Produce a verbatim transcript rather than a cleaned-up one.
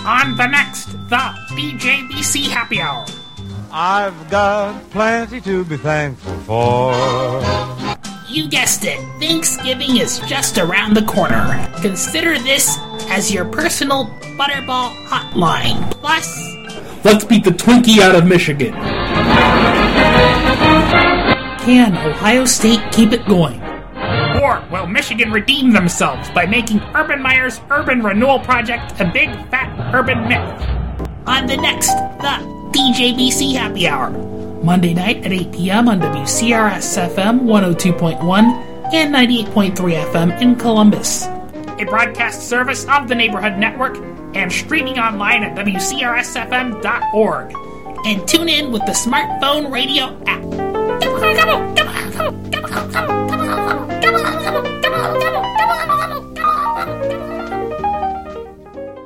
On the next, the B J B C Happy Hour. I've got plenty to be thankful for. You guessed it, Thanksgiving is just around the corner. Consider this as your personal Butterball hotline. Plus, let's beat the Twinkie out of Michigan. Can Ohio State keep it going? Or will Michigan redeem themselves by making Urban Meyer's Urban Renewal Project a big, fat urban myth? On the next, the D J B C Happy Hour. Monday night at eight p.m. on W C R S F M one oh two point one and ninety-eight point three F M in Columbus. A broadcast service of the Neighborhood Network and streaming online at W C R S F M dot org. And tune in with the smartphone radio app.